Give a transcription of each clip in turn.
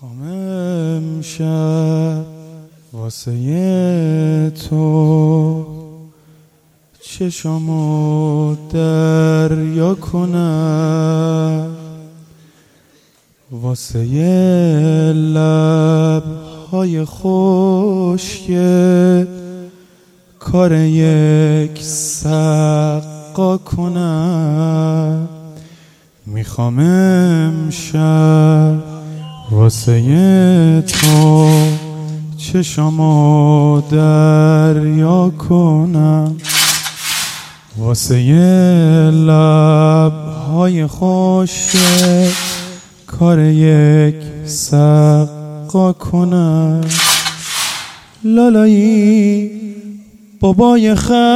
میخوام امشب واسه تو چشامو دریا کنم، واسه لبهای خشک کار یک سقا کنم. میخوام امشب واسه تو چشامو دریا کنم، واسه لبهای خشک کار یک سقا کنم. لالایی بابای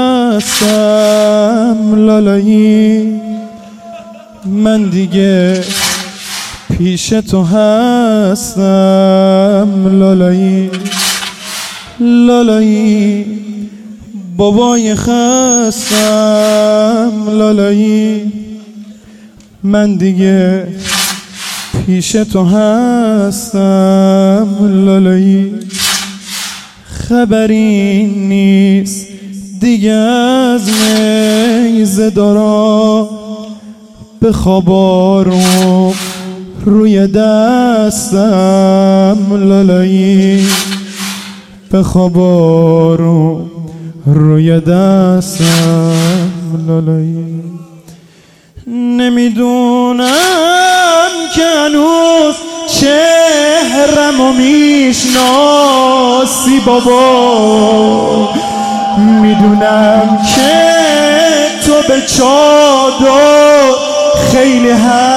خستم، لالایی من دیگه پیش تو هستم. لالایی لالایی بابای خستم، لالایی من دیگه پیش تو هستم. لالایی خبری نیست دیگه از نیزه دارا، به خوابارم روی دستم. لالایی به خوابارم روی دستم. لالایی نمیدونم که هنوز چهرمو میشناسی بابا، میدونم که تو به چادر خیلی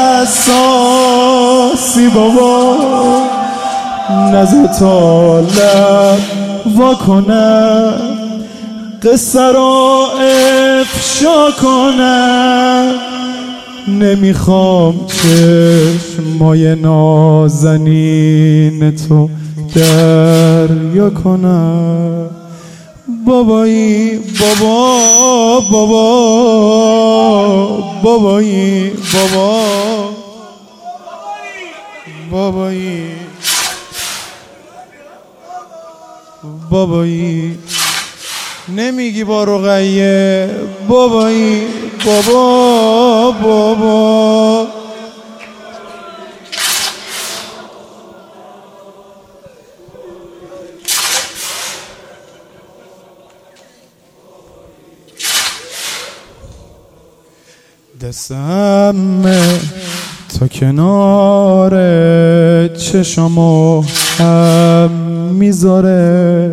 حساسی بابا. نزد تا لب وا کنم، قصه رو افشا کنم. نمیخوام چشمای نازنین تو دریا کنم. بابایی بابا بابا بابایی بابا بابایی بابایی نمیگی با رقیه بابایی بابا بابا. دستم تا کنار چشمو هم میذاره،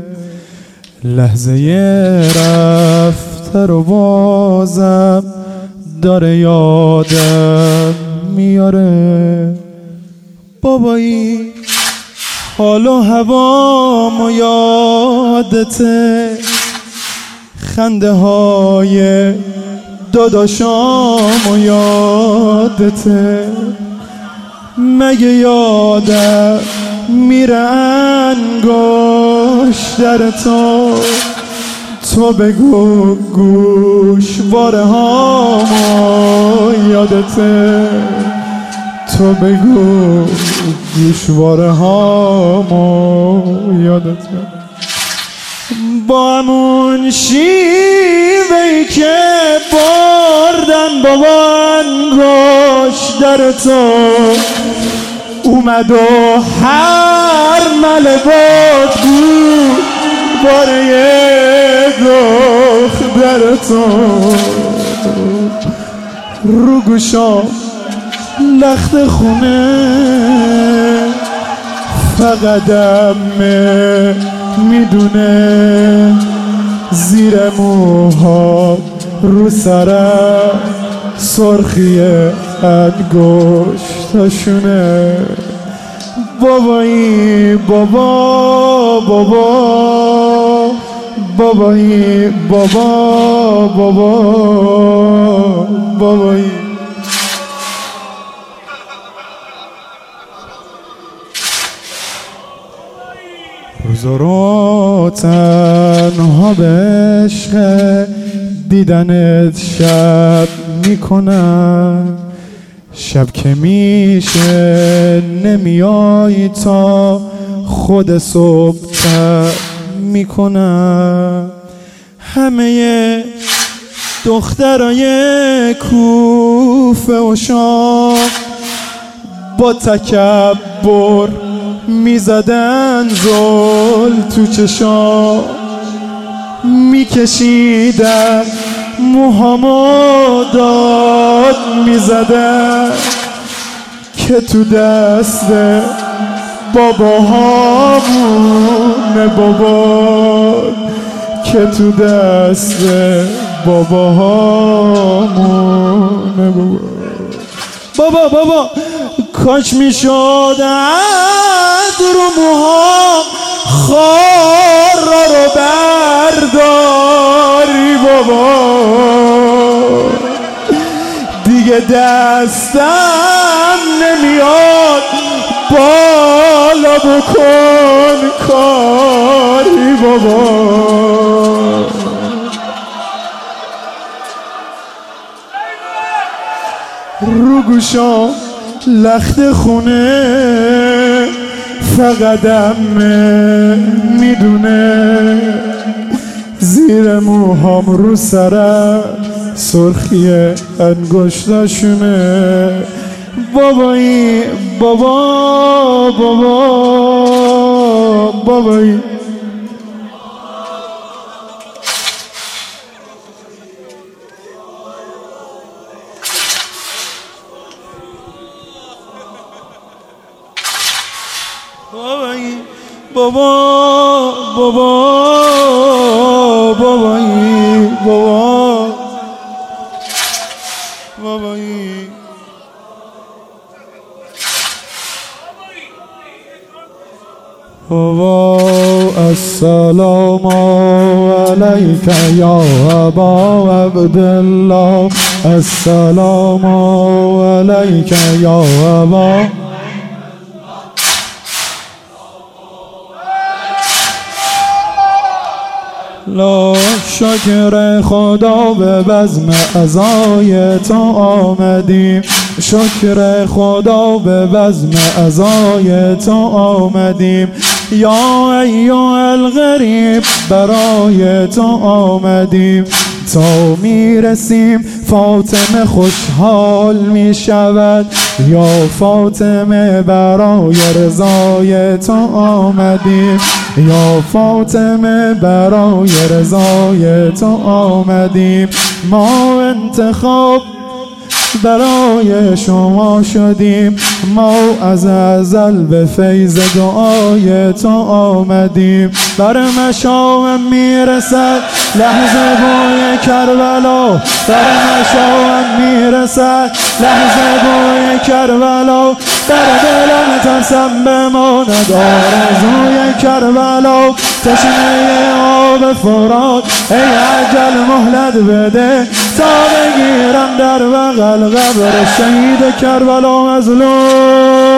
لحظه رفته رو بازم داره یادم میاره. بابایی حال و هوامو یادته، خنده های داداشامو یادته، مگه یادم میره انگشتر تو بگو گوشواره هامو یادته، تو بگو گوشواره هامو یادته. با همون شیوهی که بردن بابا انگشتر تو، اومد و هر مله بود باره دختر تو. رو گوشام لخت خونه فقط میدونه، زیر موها رو سرم سرخی انگشتاشونه. بابایی بابا بابا بابایی بابا بابا بابایی. روزا رو تنها به عشق دیدنت شب میکنم، شب که میشه نمیای تا خود صبح تر میکنم. همه دخترای کوفه و شام با تکبر میزدن زل تو چشام، میکشیدن موهامو داد میزدن که تو دست باباهامونه بابا، که تو دست باباهامونه بابا. بابا کاش میشد رو موهام خار رو برداری بابا، دیگه دستم نمیاد بالا بکن کاری بابا. رو گوشام لخت خونه فقط امه میدونه، زیر موهام رو سرم سرخی انگشتاشونه. بابایی بابا بابایی بابا بابایی بابایی بابا. السلام علیک یا ابا عبدالله، السلام علیک یا ابا. لا شکر خدا به بزم عزای تو آمدیم، شکر خدا به بزم عزای تو آمدیم. یا ایها الغریب برای تو آمدیم، تا میرسیم فاطمه خوشحال میشود. یا فاطمه برای رضای تو آمدیم، یا فاطمه برای رضای تو آمدیم. ما انتخاب برای شما شدیم، ما از ازل به فیض دعای تو آمدیم. بر مشام میرسد لحظه بوی کربلا، بر مشام میرسد لحظه بوی کربلا. در دلم ترسم بماند آرزوی کربلا، تشنه آب فرات ای عجل مهلت بده، تا بگیرم در بغل قبر شهید کربلا مظلوم.